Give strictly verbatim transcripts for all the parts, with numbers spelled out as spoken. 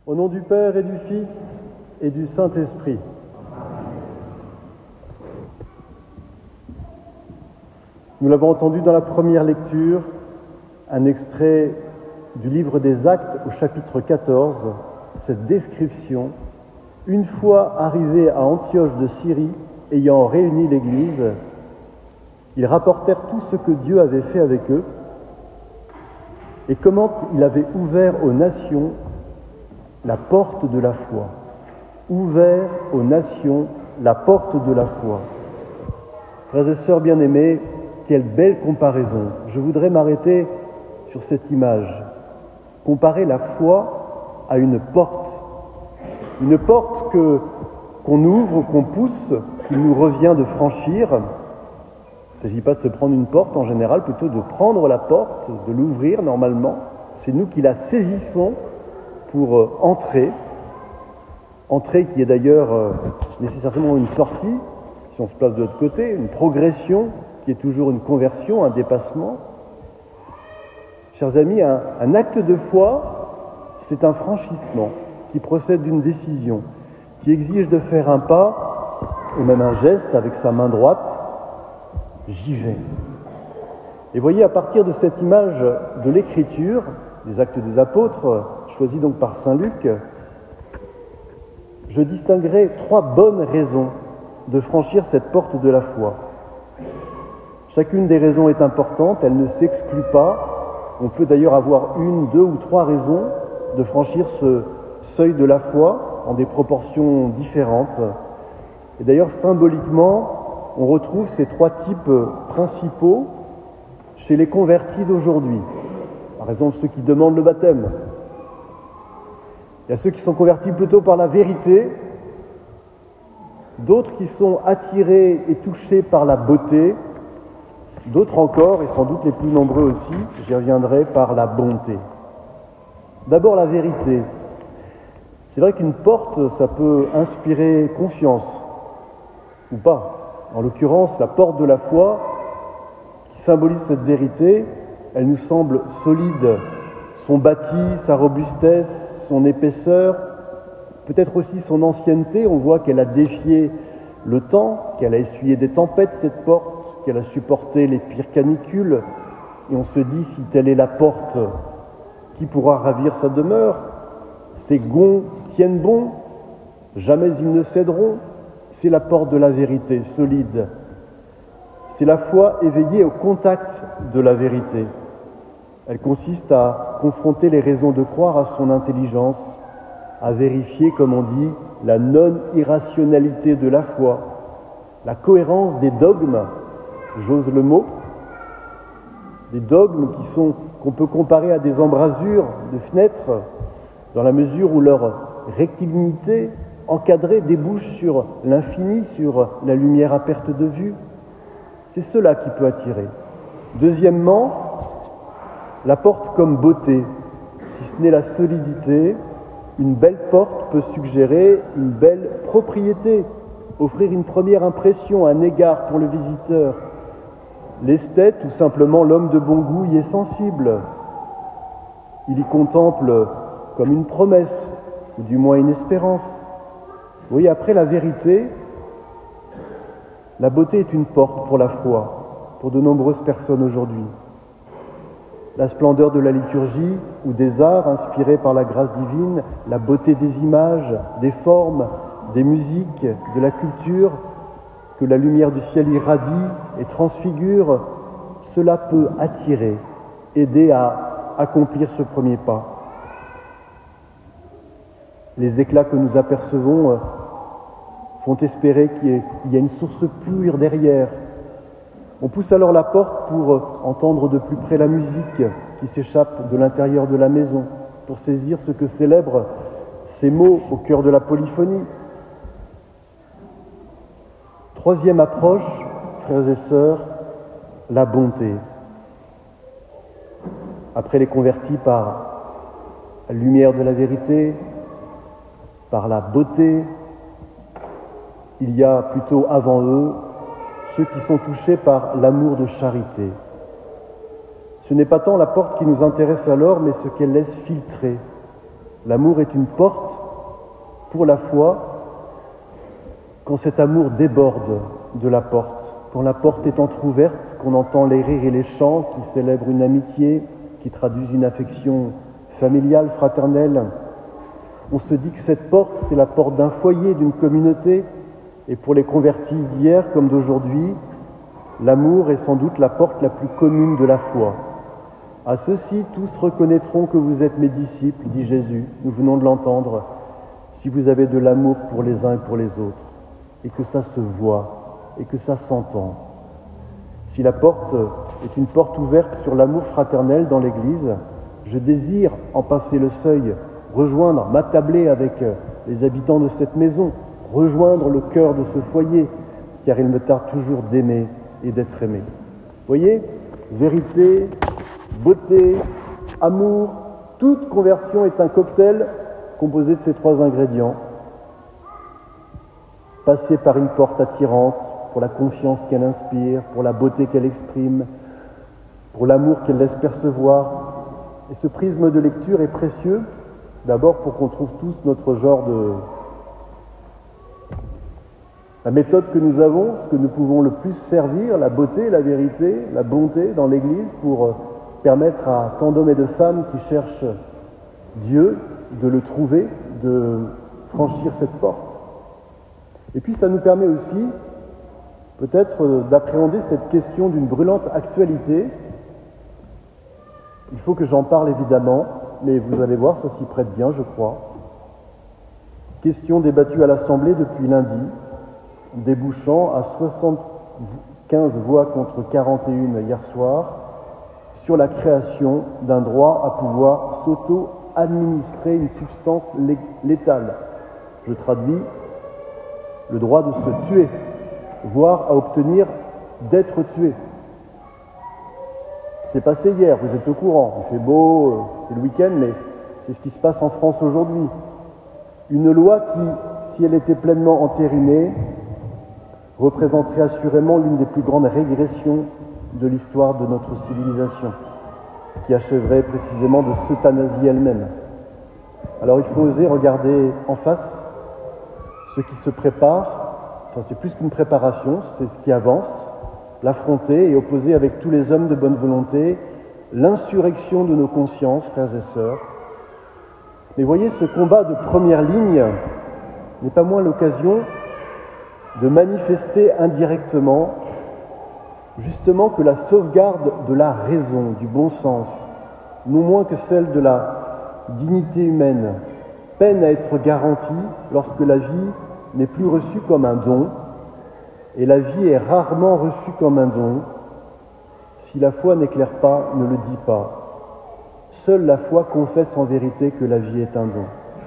Au nom du Père et du Fils et du Saint-Esprit. Nous l'avons entendu dans la première lecture, un extrait du livre des Actes au chapitre quatorze, cette description. Une fois arrivés à Antioche de Syrie, ayant réuni l'Église, ils rapportèrent tout ce que Dieu avait fait avec eux et comment il avait ouvert aux nations la porte de la foi. Ouvert aux nations la porte de la foi. Frères et sœurs bien-aimés, quelle belle comparaison. Je voudrais m'arrêter sur cette image. Comparer la foi à une porte. Une porte que, qu'on ouvre, qu'on pousse, qu'il nous revient de franchir. Il ne s'agit pas de se prendre une porte en général, plutôt de prendre la porte, de l'ouvrir normalement. C'est nous qui la saisissons pour euh, entrer. Entrée qui est d'ailleurs euh, nécessairement une sortie, si on se place de l'autre côté, une progression qui est toujours une conversion, un dépassement. Chers amis, un, un acte de foi, c'est un franchissement qui procède d'une décision, qui exige de faire un pas, ou même un geste avec sa main droite. J'y vais. Et voyez, à partir de cette image de l'Écriture, des Actes des Apôtres, choisis donc par saint Luc, je distinguerai trois bonnes raisons de franchir cette porte de la foi. Chacune des raisons est importante, elle ne s'exclut pas. On peut d'ailleurs avoir une, deux ou trois raisons de franchir ce seuil de la foi en des proportions différentes. Et d'ailleurs, symboliquement, on retrouve ces trois types principaux chez les convertis d'aujourd'hui. Par exemple, ceux qui demandent le baptême. Il y a ceux qui sont convertis plutôt par la vérité, d'autres qui sont attirés et touchés par la beauté, d'autres encore, et sans doute les plus nombreux aussi, j'y reviendrai, par la bonté. D'abord la vérité. C'est vrai qu'une porte, ça peut inspirer confiance, ou pas. En l'occurrence, la porte de la foi, qui symbolise cette vérité, elle nous semble solide. Son bâti, sa robustesse, son épaisseur, peut-être aussi son ancienneté. On voit qu'elle a défié le temps, qu'elle a essuyé des tempêtes, cette porte, qu'elle a supporté les pires canicules. Et on se dit, si telle est la porte, qui pourra ravir sa demeure? Ces gonds tiennent bon, jamais ils ne céderont. C'est la porte de la vérité, solide. C'est la foi éveillée au contact de la vérité. Elle consiste à confronter les raisons de croire à son intelligence, à vérifier, comme on dit, la non-irrationalité de la foi, la cohérence des dogmes, j'ose le mot, des dogmes qui sont, qu'on peut comparer à des embrasures de fenêtres, dans la mesure où leur rectilignité encadrée débouche sur l'infini, sur la lumière à perte de vue. C'est cela qui peut attirer. Deuxièmement, la porte comme beauté, si ce n'est la solidité, une belle porte peut suggérer une belle propriété, offrir une première impression, un égard pour le visiteur. L'esthète ou simplement l'homme de bon goût y est sensible. Il y contemple comme une promesse, ou du moins une espérance. Oui, après la vérité, la beauté est une porte pour la foi, pour de nombreuses personnes aujourd'hui. La splendeur de la liturgie ou des arts inspirés par la grâce divine, la beauté des images, des formes, des musiques, de la culture, que la lumière du ciel irradie et transfigure, cela peut attirer, aider à accomplir ce premier pas. Les éclats que nous apercevons font espérer qu'il y a une source pure derrière. On pousse alors la porte pour entendre de plus près la musique qui s'échappe de l'intérieur de la maison, pour saisir ce que célèbrent ces mots au cœur de la polyphonie. Troisième approche, frères et sœurs, la bonté. Après les convertis par la lumière de la vérité, par la beauté, il y a plutôt avant eux ceux qui sont touchés par l'amour de charité. Ce n'est pas tant la porte qui nous intéresse alors, mais ce qu'elle laisse filtrer. L'amour est une porte pour la foi quand cet amour déborde de la porte, quand la porte est entr'ouverte, qu'on entend les rires et les chants qui célèbrent une amitié, qui traduisent une affection familiale, fraternelle. On se dit que cette porte, c'est la porte d'un foyer, d'une communauté, et pour les convertis d'hier comme d'aujourd'hui, l'amour est sans doute la porte la plus commune de la foi. À ceux-ci, tous reconnaîtront que vous êtes mes disciples, dit Jésus, nous venons de l'entendre, si vous avez de l'amour pour les uns et pour les autres, et que ça se voit, et que ça s'entend. Si la porte est une porte ouverte sur l'amour fraternel dans l'Église, je désire en passer le seuil, rejoindre, m'attabler avec les habitants de cette maison, rejoindre le cœur de ce foyer, car il me tarde toujours d'aimer et d'être aimé. Voyez, vérité, beauté, amour, toute conversion est un cocktail composé de ces trois ingrédients. Passer par une porte attirante pour la confiance qu'elle inspire, pour la beauté qu'elle exprime, pour l'amour qu'elle laisse percevoir. Et ce prisme de lecture est précieux, d'abord pour qu'on trouve tous notre genre de... La méthode que nous avons, ce que nous pouvons le plus servir, la beauté, la vérité, la bonté dans l'Église pour permettre à tant d'hommes et de femmes qui cherchent Dieu de le trouver, de franchir cette porte. Et puis ça nous permet aussi peut-être d'appréhender cette question d'une brûlante actualité. Il faut que j'en parle évidemment, mais vous allez voir, ça s'y prête bien, je crois. Question débattue à l'Assemblée depuis lundi, débouchant à soixante-quinze voix contre quarante et une hier soir, sur la création d'un droit à pouvoir s'auto-administrer une substance létale. Je traduis, le droit de se tuer, voire à obtenir d'être tué. C'est passé hier, vous êtes au courant, il fait beau, c'est le week-end, mais c'est ce qui se passe en France aujourd'hui. Une loi qui, si elle était pleinement entérinée, représenterait assurément l'une des plus grandes régressions de l'histoire de notre civilisation, qui achèverait précisément de s'euthanasier elle-même. Alors il faut oser regarder en face ce qui se prépare, enfin c'est plus qu'une préparation, c'est ce qui avance, l'affronter et opposer avec tous les hommes de bonne volonté l'insurrection de nos consciences, frères et sœurs. Mais voyez, ce combat de première ligne n'est pas moins l'occasion de manifester indirectement justement que la sauvegarde de la raison, du bon sens, non moins que celle de la dignité humaine, peine à être garantie lorsque la vie n'est plus reçue comme un don, et la vie est rarement reçue comme un don, si la foi n'éclaire pas, ne le dit pas. Seule la foi confesse en vérité que la vie est un don.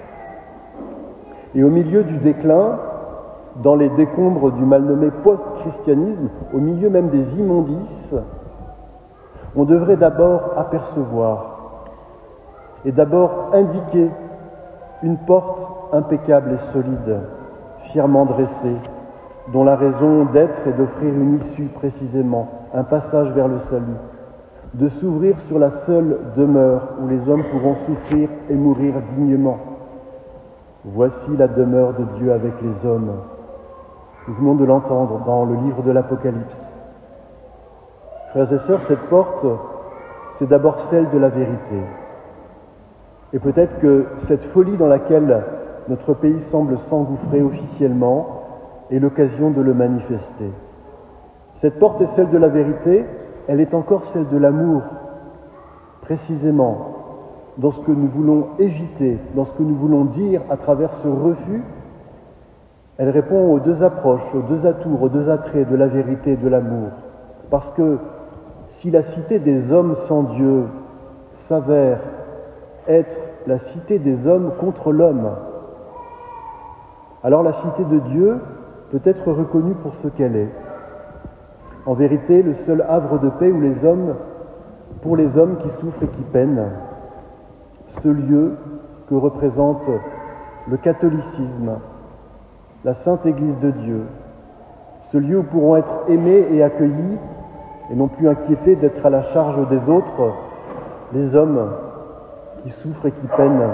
Et au milieu du déclin, dans les décombres du mal nommé post-christianisme, au milieu même des immondices, on devrait d'abord apercevoir et d'abord indiquer une porte impeccable et solide, fièrement dressée, dont la raison d'être est d'offrir une issue précisément, un passage vers le salut, de s'ouvrir sur la seule demeure où les hommes pourront souffrir et mourir dignement. Voici la demeure de Dieu avec les hommes. Nous venons de l'entendre dans le livre de l'Apocalypse. Frères et sœurs, cette porte, c'est d'abord celle de la vérité. Et peut-être que cette folie dans laquelle notre pays semble s'engouffrer officiellement est l'occasion de le manifester. Cette porte est celle de la vérité, elle est encore celle de l'amour, précisément dans ce que nous voulons éviter, dans ce que nous voulons dire à travers ce refus. Elle répond aux deux approches, aux deux atours, aux deux attraits de la vérité et de l'amour. Parce que si la cité des hommes sans Dieu s'avère être la cité des hommes contre l'homme, alors la cité de Dieu peut être reconnue pour ce qu'elle est. En vérité, le seul havre de paix où les hommes, pour les hommes qui souffrent et qui peinent, ce lieu que représente le catholicisme, la Sainte Église de Dieu, ce lieu où pourront être aimés et accueillis, et non plus inquiétés d'être à la charge des autres, les hommes qui souffrent et qui peinent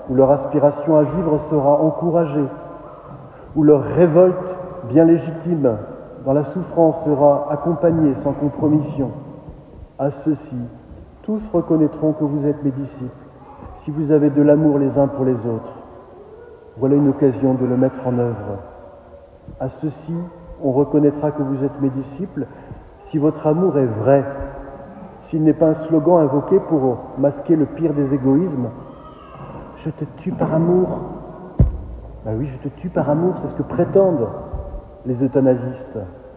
où leur aspiration à vivre sera encouragée, où leur révolte bien légitime dans la souffrance sera accompagnée sans compromission. À ceux-ci, tous reconnaîtront que vous êtes mes disciples, si vous avez de l'amour les uns pour les autres. Voilà une occasion de le mettre en œuvre. À ceux-ci, on reconnaîtra que vous êtes mes disciples si votre amour est vrai, s'il n'est pas un slogan invoqué pour masquer le pire des égoïsmes. Je te tue par amour. Ben oui, je te tue par amour, c'est ce que prétendent les euthanasistes.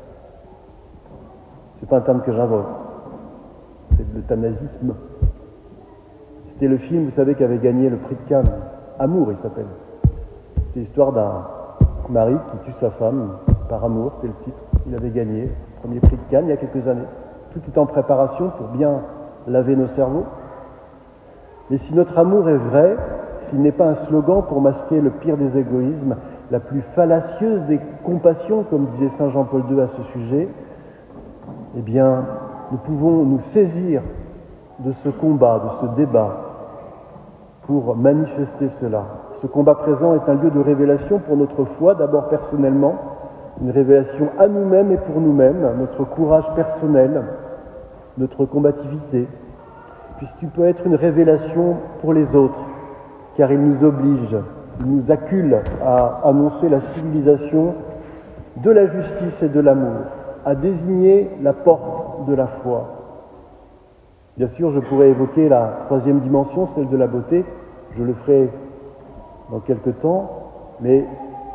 C'est pas un terme que j'invoque, c'est l'euthanasisme. C'était le film, vous savez, qui avait gagné le prix de Cannes. Amour, il s'appelle. C'est l'histoire d'un mari qui tue sa femme par amour, c'est le titre. Il avait gagné le premier prix de Cannes il y a quelques années. Tout est en préparation pour bien laver nos cerveaux. Mais si notre amour est vrai, s'il n'est pas un slogan pour masquer le pire des égoïsmes, la plus fallacieuse des compassions, comme disait saint Jean-Paul deux à ce sujet, eh bien, nous pouvons nous saisir de ce combat, de ce débat, pour manifester cela. Ce combat présent est un lieu de révélation pour notre foi, d'abord personnellement, une révélation à nous-mêmes et pour nous-mêmes, notre courage personnel, notre combativité, puis il peut être une révélation pour les autres, car il nous oblige, il nous accule à annoncer la civilisation de la justice et de l'amour, à désigner la porte de la foi. Bien sûr, je pourrais évoquer la troisième dimension, celle de la beauté, je le ferai dans quelque temps, mais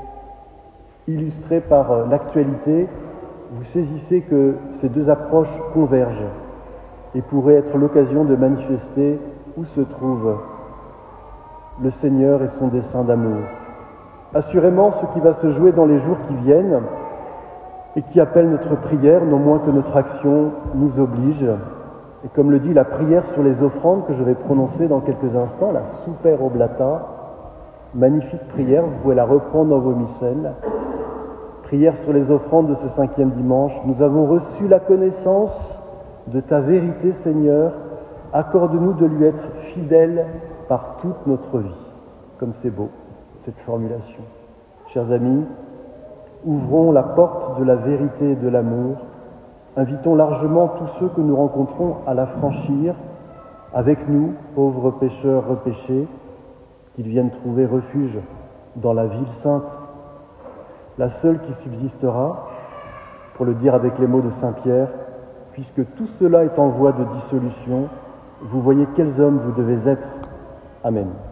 illustré par l'actualité, vous saisissez que ces deux approches convergent et pourraient être l'occasion de manifester où se trouve le Seigneur et son dessein d'amour. Assurément, ce qui va se jouer dans les jours qui viennent et qui appelle notre prière, non moins que notre action, nous oblige. Et comme le dit la prière sur les offrandes que je vais prononcer dans quelques instants, la Super Oblata, magnifique prière, vous pouvez la reprendre dans vos missels. Prière sur les offrandes de ce cinquième dimanche. Nous avons reçu la connaissance de ta vérité, Seigneur. Accorde-nous de lui être fidèles par toute notre vie. Comme c'est beau, cette formulation. Chers amis, ouvrons la porte de la vérité et de l'amour. Invitons largement tous ceux que nous rencontrons à la franchir, avec nous, pauvres pécheurs repêchés, qu'ils viennent trouver refuge dans la ville sainte, la seule qui subsistera, pour le dire avec les mots de saint Pierre, puisque tout cela est en voie de dissolution, vous voyez quels hommes vous devez être. Amen.